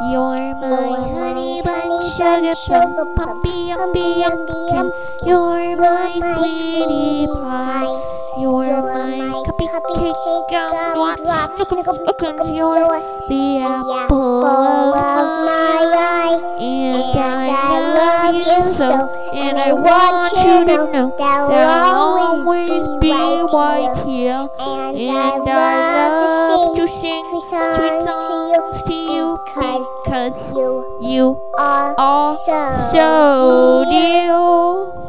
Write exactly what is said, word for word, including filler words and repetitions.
You're my honey bun, sugar plum, pumpy, yumpy, yumpy. You're my sweetie pie. You're my cupcake, gumdrop, snickle, snickle. You're the apple of my eye. And I love you so. And I want you to know that I'll always be right here. And I love to sing sweet songs to you because you are so dear.